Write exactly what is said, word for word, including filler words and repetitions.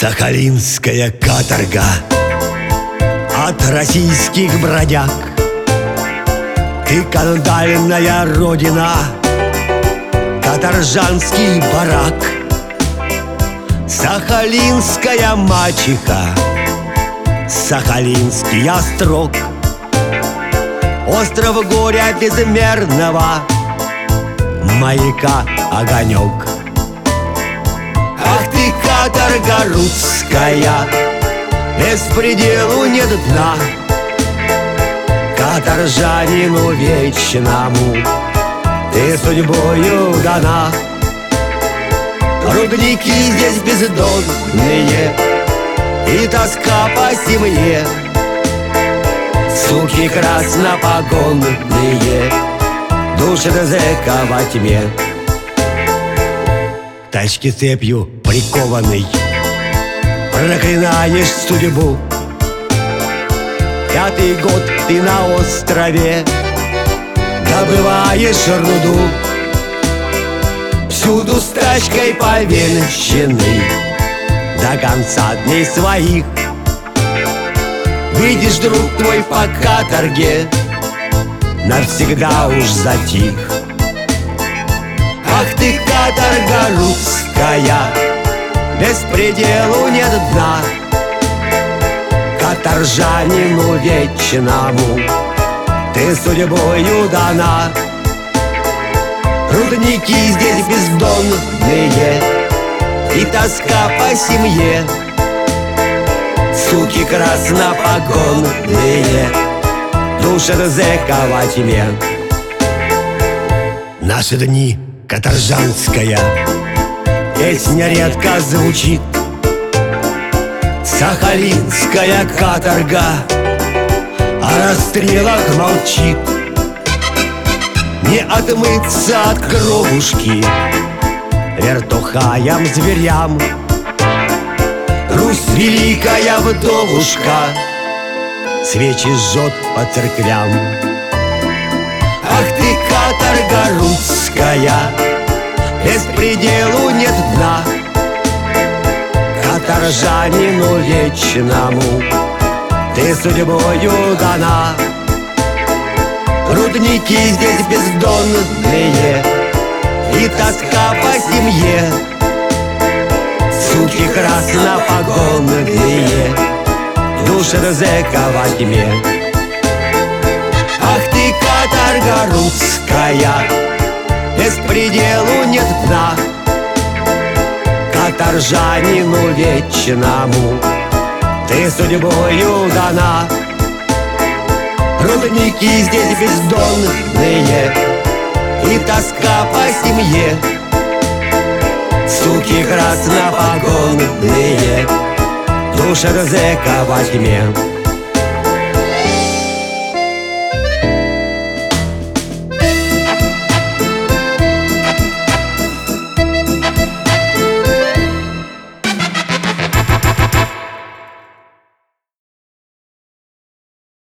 Сахалинская каторга от российских бродяг. Ты кандальная родина, каторжанский барак. Сахалинская мачеха, сахалинский острог, остров горя безмерного, маяка огонек. Ах ты, каторга русская, беспределу нет дна, каторжанину вечному ты судьбою дана. Рудники здесь бездонные и тоска по семье, суки краснопогонные душат зэка во тьме. Тачки цепью прикованный проклинаешь судьбу. Пятый год ты на острове добываешь руду, всюду с тачкой повенчанный до конца дней своих. Видишь, друг твой по каторге навсегда уж затих. Ах ты, каторга русская, беспределу нет дна, каторжанину вечному ты судьбою дана. Рудники здесь бездонные и тоска по семье, суки краснопогонные душат зэка во тьме. Наши дни каторжанская песня редко звучит. Сахалинская каторга о расстрелах молчит. Не отмыться от кровушки вертухаям зверям. Русь великая вдовушка свечи жжет по церквям. Ах ты, каторга русская, беспределу нет дна, каторжанину вечному ты судьбою дана. Рудники здесь бездонные и тоска по семье, суки краснопогонные душат зэка во тьме. Ах ты, каторга русская, беспределу нет дна, каторжанину вечному ты судьбою дана. Рудники здесь бездонные и тоска по семье, суки краснопогонные душат зэка во тьме.